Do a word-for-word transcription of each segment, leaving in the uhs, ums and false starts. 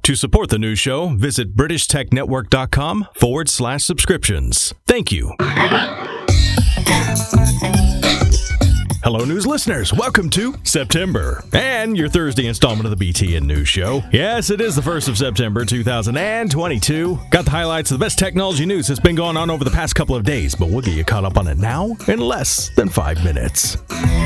To support the news show, visit BritishTechNetwork.com forward slash subscriptions. Thank you. Hello, news listeners. Welcome to September and your Thursday installment of the B T N News Show. Yes, it is the first of September, two thousand twenty-two. Got the highlights of the best technology news that's been going on over the past couple of days, but we'll get you caught up on it now in less than five minutes.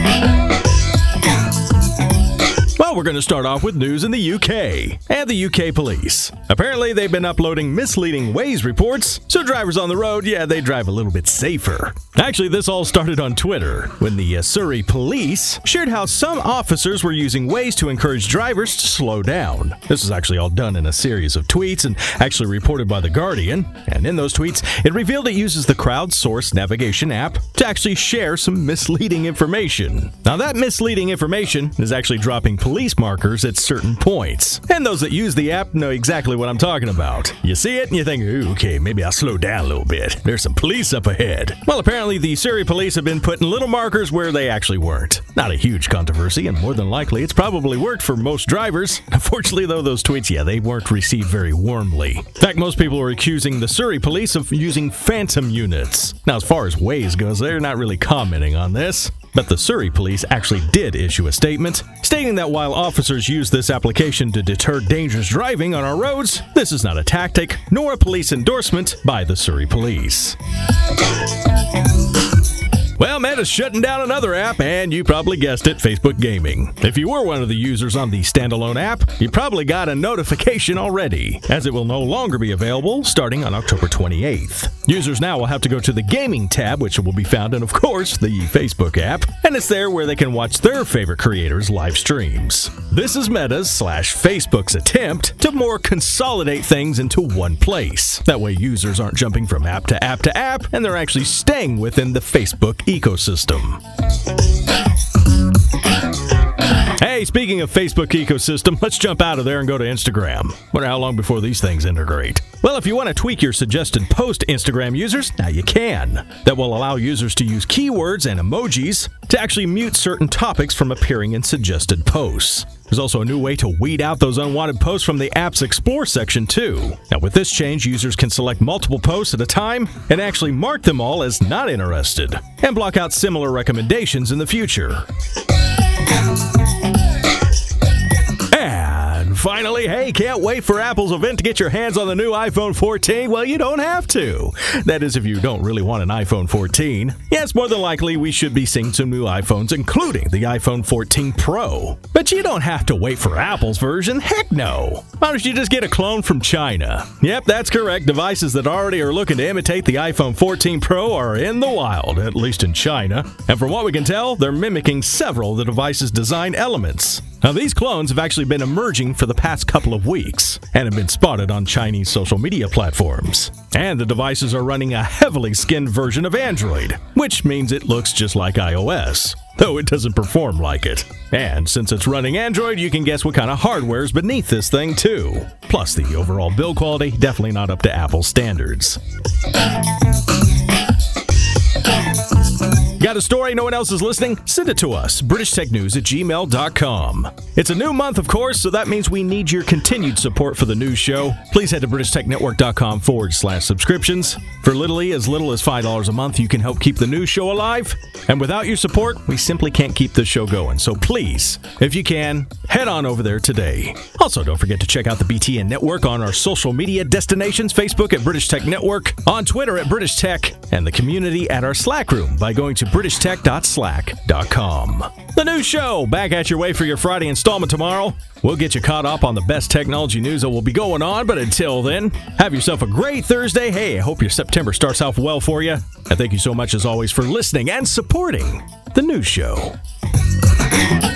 Well, we're going to start off with news in the U K and the U K police. Apparently, they've been uploading misleading Waze reports, so drivers on the road, yeah, they drive a little bit safer. Actually, this all started on Twitter when the uh, Surrey police shared how some officers were using Waze to encourage drivers to slow down. This was actually all done in a series of tweets and actually reported by The Guardian. And in those tweets, it revealed it uses the crowdsourced navigation app to actually share some misleading information. Now, that misleading information is actually dropping police markers at certain points. And those that use the app know exactly what I'm talking about. You see it and you think, ooh, okay, maybe I'll slow down a little bit. There's some police up ahead. Well, apparently the Surrey police have been putting little markers where they actually weren't. Not a huge controversy, and more than likely, it's probably worked for most drivers. Unfortunately, though, those tweets, yeah, they weren't received very warmly. In fact, most people are accusing the Surrey police of using phantom units. Now, as far as Waze goes, they're not really commenting on this. But the Surrey police actually did issue a statement stating that while officers use this application to deter dangerous driving on our roads, this is not a tactic nor a police endorsement by the Surrey police. Well, Meta's shutting down another app, and you probably guessed it, Facebook Gaming. If you were one of the users on the standalone app, you probably got a notification already, as it will no longer be available starting on October twenty-eighth. Users now will have to go to the Gaming tab, which will be found in, of course, the Facebook app, and it's there where they can watch their favorite creators' live streams. This is Meta's slash Facebook's attempt to more consolidate things into one place. That way users aren't jumping from app to app to app, and they're actually staying within the Facebook ecosystem. Hey, speaking of Facebook ecosystem, let's jump out of there and go to Instagram. Wonder how long before these things integrate. Well, if you want to tweak your suggested post, Instagram users, now you can. That will allow users to use keywords and emojis to actually mute certain topics from appearing in suggested posts. There's also a new way to weed out those unwanted posts from the app's Explore section, too. Now, with this change, users can select multiple posts at a time and actually mark them all as not interested, and block out similar recommendations in the future. And finally, hey, can't wait for Apple's event to get your hands on the new iPhone fourteen? Well, you don't have to. That is, if you don't really want an iPhone fourteen. Yes, more than likely, we should be seeing some new iPhones, including the iPhone fourteen Pro. But you don't have to wait for Apple's version. Heck no. Why don't you just get a clone from China? Yep, that's correct. Devices that already are looking to imitate the iPhone fourteen Pro are in the wild, at least in China. And from what we can tell, they're mimicking several of the device's design elements. Now, these clones have actually been emerging for the past couple of weeks and have been spotted on Chinese social media platforms. And the devices are running a heavily skinned version of Android, which means it looks just like iOS, though it doesn't perform like it. And since it's running Android, you can guess what kind of hardware is beneath this thing, too. Plus, the overall build quality, definitely not up to Apple standards. Got a story no one else is listening? Send it to us, british tech news at gmail dot com. It's a new month, of course, so that means we need your continued support for the news show. Please head to BritishTechNetwork.com forward slash subscriptions. For literally as little as five dollars a month, you can help keep the news show alive. And without your support, we simply can't keep this show going. So please, if you can, head on over there today. Also, don't forget to check out the B T N Network on our social media destinations, Facebook at British Tech Network, on Twitter at British Tech, and the community at our Slack room by going to british tech dot slack dot com. The new show, back at your way for your Friday installment tomorrow. We'll get you caught up on the best technology news that will be going on, but until then, have yourself a great Thursday. Hey, I hope your September starts off well for you. And thank you so much, as always, for listening and supporting the news show.